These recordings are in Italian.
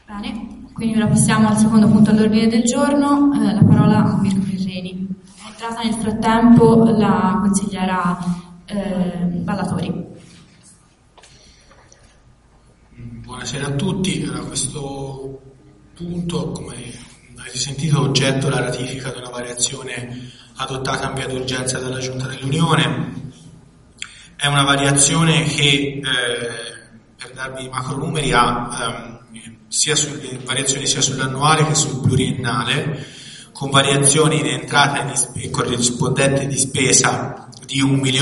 Bene, quindi ora passiamo al secondo punto all'ordine del giorno, la parola a Mirko Ferreni. È entrata nel frattempo la consigliera Ballatori. Buonasera a tutti. Questo punto, come avete sentito, oggetto la ratifica di una variazione adottata in via d'urgenza dalla Giunta dell'Unione. È una variazione che, per darvi i macronumeri, ha variazioni sia sull'annuale che sul pluriennale, con variazioni in entrata e corrispondente di spesa di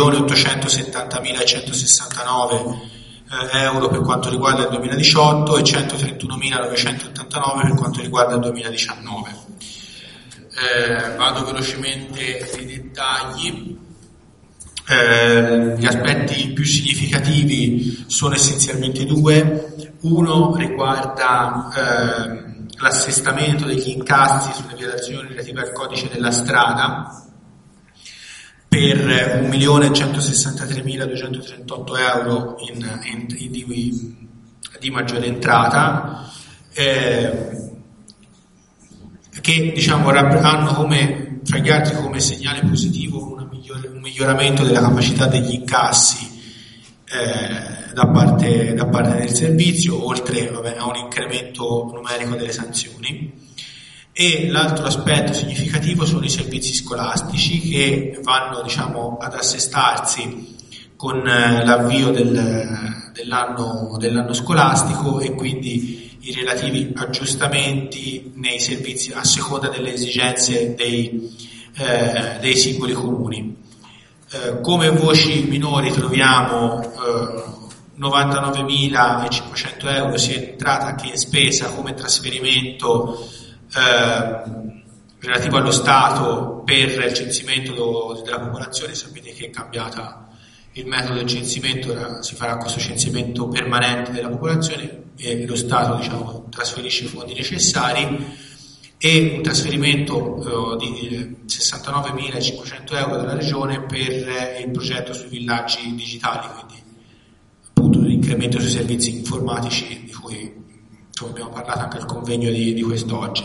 1.870.169 euro per quanto riguarda il 2018 e 131.989 per quanto riguarda il 2019. Vado velocemente nei dettagli. Gli aspetti più significativi sono essenzialmente due. Uno riguarda l'assestamento degli incassi sulle violazioni relative al codice della strada per 1.163.238 euro di maggiore entrata, che hanno come, fra gli altri, come segnale positivo un miglioramento della capacità degli incassi da parte del servizio, oltre a un incremento numerico delle sanzioni. E l'altro aspetto significativo sono i servizi scolastici, che vanno ad assestarsi con l'avvio dell'anno scolastico, e quindi i relativi aggiustamenti nei servizi a seconda delle esigenze dei singoli comuni. Come voci minori troviamo 99.500 euro sia in entrata che in spesa come trasferimento relativo allo Stato per il censimento della popolazione. Sapete che è cambiata il metodo del censimento, ora si farà questo censimento permanente della popolazione e lo Stato trasferisce i fondi necessari, e un trasferimento di 69.500 euro dalla Regione per il progetto sui villaggi digitali, quindi appunto l'incremento sui servizi informatici di cui abbiamo parlato anche al convegno di quest'oggi.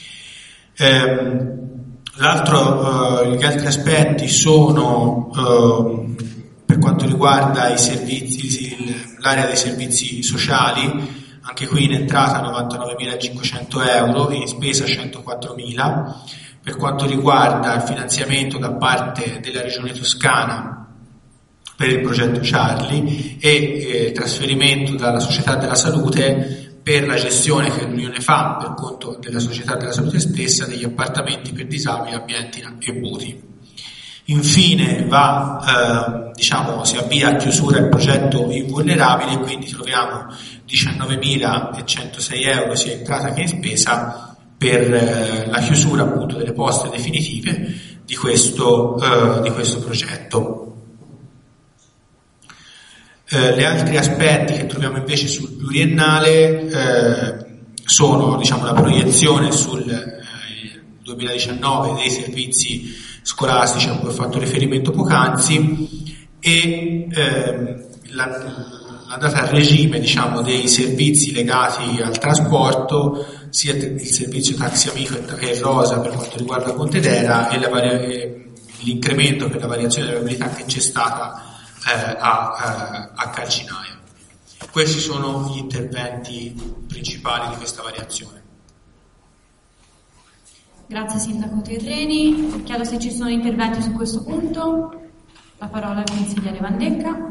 Gli altri aspetti sono per quanto riguarda i servizi, l'area dei servizi sociali. Anche qui in entrata 99.500 euro e in spesa 104.000. Per quanto riguarda il finanziamento da parte della Regione Toscana per il progetto Charlie e trasferimento dalla Società della Salute per la gestione che l'Unione fa per conto della Società della Salute stessa degli appartamenti per disabili, ambienti e voti. Infine si avvia a chiusura il progetto Invulnerabili, quindi troviamo 19.106 euro sia in entrata che in spesa per la chiusura appunto delle poste definitive di questo progetto. Gli altri aspetti che troviamo invece sul pluriennale sono la proiezione sul 2019 dei servizi scolastici a cui ho fatto riferimento poc'anzi, e la data a regime dei servizi legati al trasporto, sia il servizio Taxi Amico e Rosa per quanto riguarda Pontedera, e l'incremento per la variazione della mobilità che c'è stata a Calcinaia. Questi sono gli interventi principali di questa variazione. Grazie Sindaco Terreni. Chiedo se ci sono interventi su questo punto. La parola al consigliere Vandecca.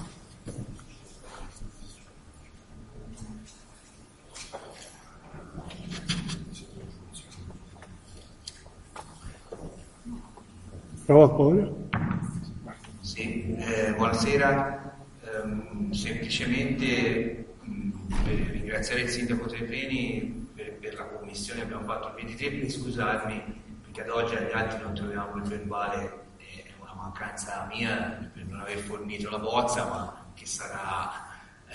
Sì, buonasera. Semplicemente per ringraziare il Sindaco Terreni per la commissione che abbiamo fatto il 23, per scusarmi perché ad oggi agli altri non troviamo il verbale, è una mancanza mia per non aver fornito la bozza, ma che sarà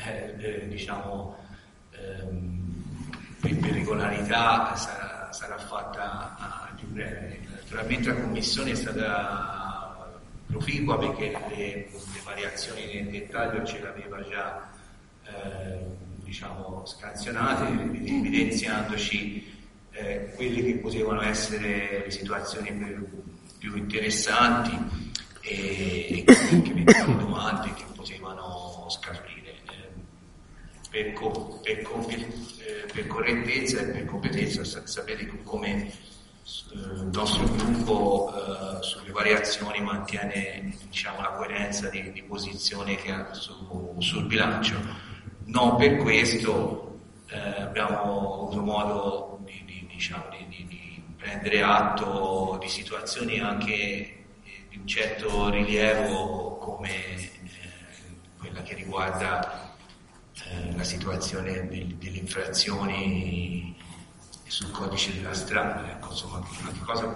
per regolarità sarà fatta a più breve. Naturalmente la commissione è stata proficua perché le variazioni nel dettaglio ce l'aveva già diciamo, scansionate, evidenziandoci quelle che potevano essere le situazioni più interessanti e che mettevano domande che potevano scaturire. Per correttezza e per competenza, sapete come il nostro gruppo sulle variazioni mantiene, diciamo, la coerenza di posizione che ha sul bilancio. Non per questo abbiamo avuto modo di prendere atto di situazioni anche di un certo rilievo, come quella che riguarda la situazione delle infrazioni sul codice della strada. Ecco, insomma, una cosa,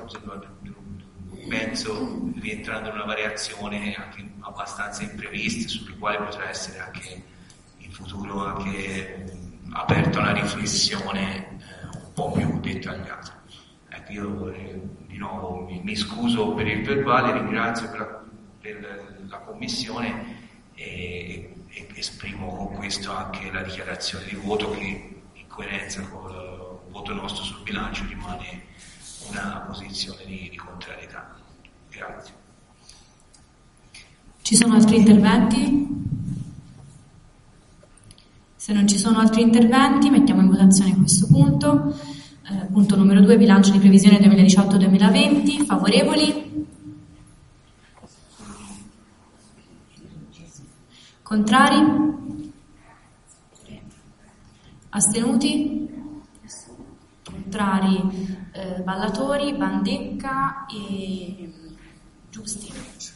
penso, rientrando in una variazione anche abbastanza imprevista, sulle quali potrà essere anche in futuro anche aperta una riflessione un po' più dettagliata. Ecco, io di nuovo mi scuso per il verbale, ringrazio per la commissione e esprimo con questo anche la dichiarazione di voto che, in coerenza con il voto nostro sul bilancio, rimane una posizione di contrarietà. Grazie. Ci sono altri interventi? Se non ci sono altri interventi, mettiamo in votazione questo punto. Punto numero 2, bilancio di previsione 2018-2020. Favorevoli? Contrari? Astenuti? Contrari Ballatori, Bandecca e Giusti.